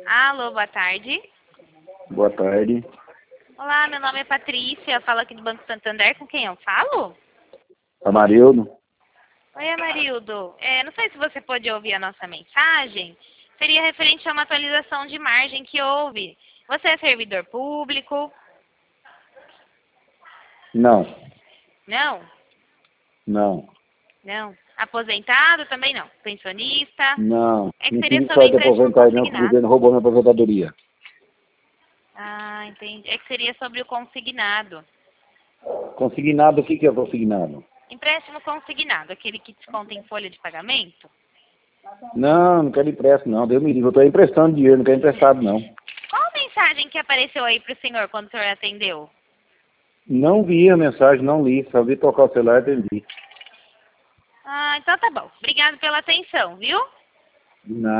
Alô, boa tarde. Boa tarde. Olá, meu nome é Patrícia, falo aqui do Banco Santander, com quem eu falo? Amarildo. Oi, Amarildo. Não sei se você pôde ouvir a nossa mensagem, seria referente a uma atualização de margem que houve. Você é servidor público? Não. Não? Não. Não. Aposentado? Também não. Pensionista? Não. É que Não seria tive sobre sorte de empréstimo aposentar não, porque o consignado. governo roubou minha aposentadoria. Ah, entendi. É que seria sobre o consignado. Consignado, o que é consignado? Empréstimo consignado, aquele que desconta em folha de pagamento? Não quero empréstimo, não. Deus me livre. Eu estou emprestando dinheiro, não quero emprestado, não. Qual a mensagem que apareceu aí para o senhor quando o senhor atendeu? Não vi a mensagem, não li. Só vi tocar o celular e atendi. Ah, então tá bom. Obrigado pela atenção, viu? De nada.